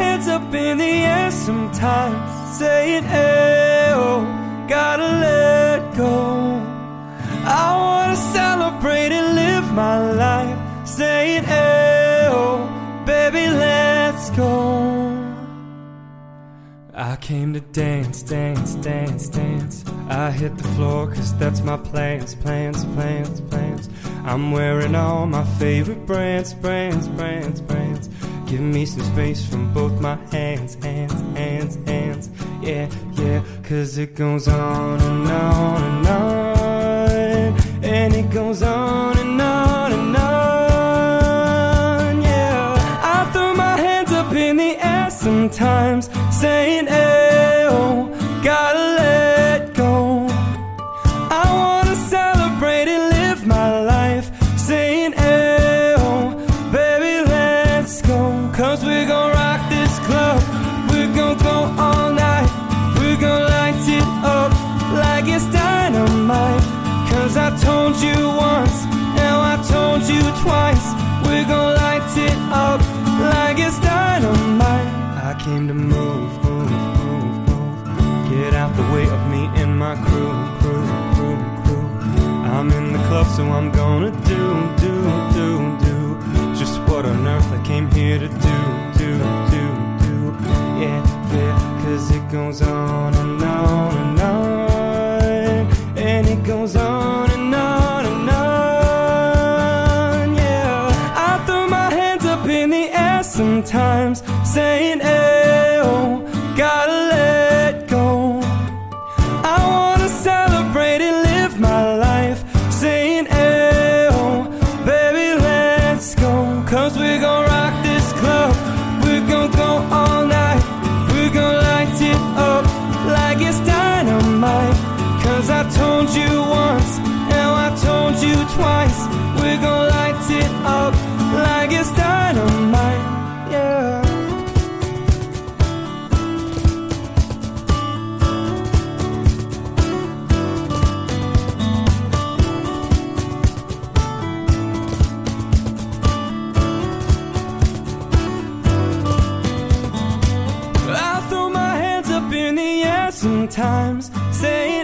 hands up in the air sometimes, saying, hey, oh, gotta let go. I wanna celebrate and live my life, saying, hey, oh, baby, let's go. I came to dance, dance, dance, dance. I hit the floor 'cause that's my plans, plans, plans, plans. I'm wearing all my favorite brands, brands, brands, brands. Give me some space from both my hands, hands, hands, hands. Yeah, yeah, 'cause it goes on and on and on, and it goes on and on and on. Yeah, I throw my hands up in the air sometimes, saying, hey, oh, gotta let go. I wanna celebrate and live my life, saying, hey, oh, baby, let's go. 'Cause we're gonna rock this club, we're gonna go all night, we're gonna light it up like it's dynamite. 'Cause I told you once, now I told you twice, we're gonna light it up like it's dynamite. I came to move, move, move, move. Get out the way of me and my crew, crew, crew, crew. I'm in the club, so I'm gonna do, do, do, do just what on earth I came here to do, do, do, do. Yeah, yeah, 'cause it goes on and on and on, and it goes on and on and on. Yeah, I throw my hands up in the air sometimes, saying, hey, oh, gotta let go. I wanna celebrate and live my life, saying, hey, oh, baby, let's go. 'Cause we're gonna rock this club, we're gonna go all night, we're gonna light it up like it's dynamite. 'Cause I told you once, now I told you twice, we're gonna light it up like it's dynamite. Yeah. Sometimes saying